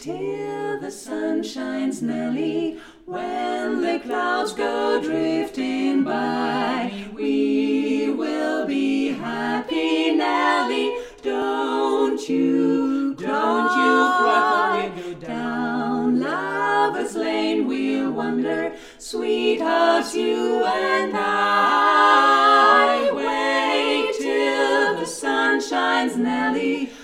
till the sun shines, Nellie. When the clouds go drifting by, we will be happy, Nellie. Don't you cry, for we'll go down Lover's Lane, we'll wander, sweethearts, you and I. Wait till the sun shines, Nellie.